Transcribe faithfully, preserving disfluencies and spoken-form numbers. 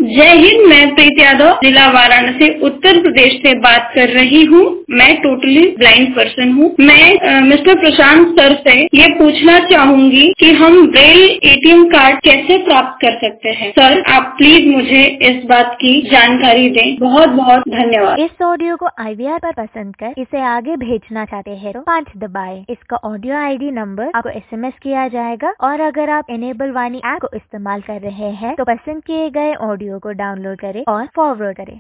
जय हिंद। मैं प्रीत यादव जिला वाराणसी उत्तर प्रदेश से बात कर रही हूँ। मैं टोटली ब्लाइंड पर्सन हूँ। मैं मिस्टर प्रशांत सर से ये पूछना चाहूंगी कि हम ब्रेल एटीएम कार्ड कैसे प्राप्त कर सकते हैं। सर, आप प्लीज मुझे इस बात की जानकारी दें। बहुत बहुत धन्यवाद। इस ऑडियो को आईवीआर पर पसंद कर इसे आगे भेजना चाहते हैं तो पाँच दबाएं। इसका ऑडियो आईडी नंबर आपको एसएमएस किया जाएगा और अगर आप एनेबल वाणी ऐप को इस्तेमाल कर रहे हैं तो पसंद किए गए ऑडियो को डाउनलोड करें और फॉरवर्ड करें।